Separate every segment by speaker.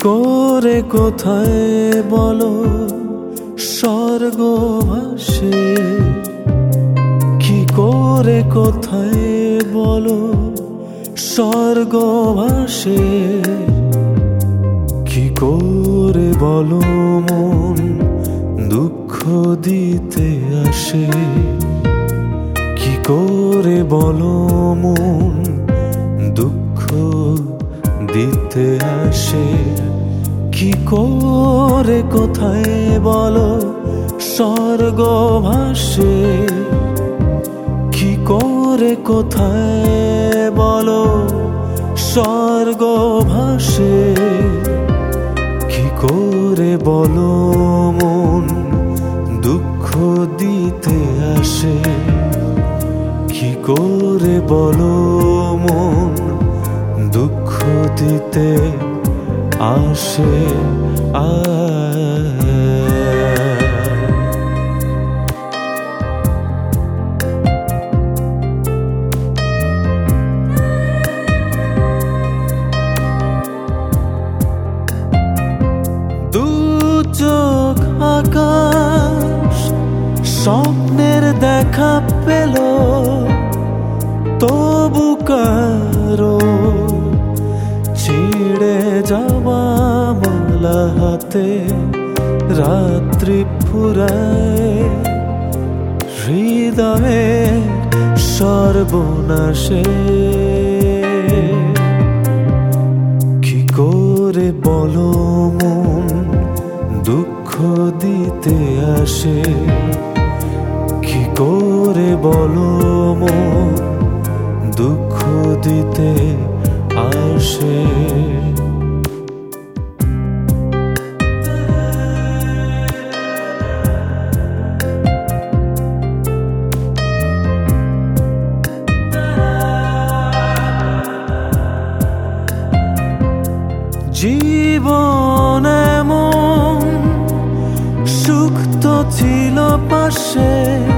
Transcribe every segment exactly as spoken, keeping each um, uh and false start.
Speaker 1: করে কোথায় বলো স্বর্গ ভাসে, কি করে কোথায় বলো স্বর্গ ভাসে, কি করে বলো মন দুঃখ দিতে আসে, কি করে বলো মন দুঃখ দিতে আসে, কি করে কোথায় বলো স্বর্গ ভাসে, কি করে কোথায় বলো স্বর্গ ভাসে, কি করে বলো মন দুঃখ দিতে আসে, কি করে বলো মন দুঃখ দিতে আসে। আ দু চোখ আকাশ স্বপ্নের দেখা পেল, তবু কারো ছিঁড়ে যাওয়া মালা হাতে রাত্রি ফুরায়, হৃদয়ে সর্বনাশে, কি করে বলো মন দুঃখ দিতে আসে, কি করে বলো মন দুঃখ দিতে আসে। জীবন এমন সুখ তো ছিল পাশে,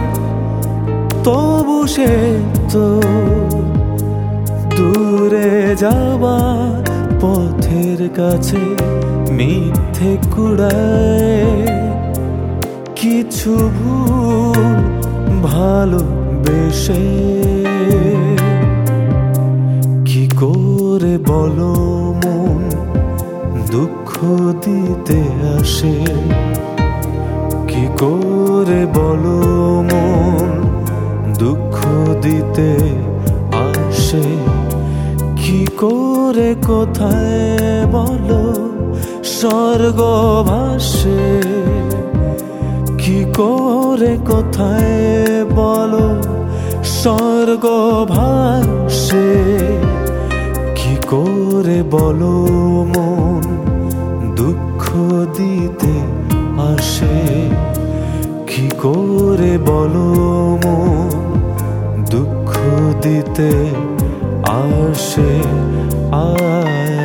Speaker 1: তবু সে তো দূরে যাওয়া পথের কাছে মিথ্যে কুড়ায়, কিছু ভুল ভালোবেসে, কি করে বলো মন দুঃখ দিতে আসে, কি করে বলো মন দুঃখ দিতে আসে, কি করে কোথায় বলো স্বর্গ ভাসে, কি করে কোথায় বলো স্বর্গ ভাসে, কি করে বলো মন দুঃখ দিতে আসে, কি করে বলো মন দুঃখ দিতে আসে। আ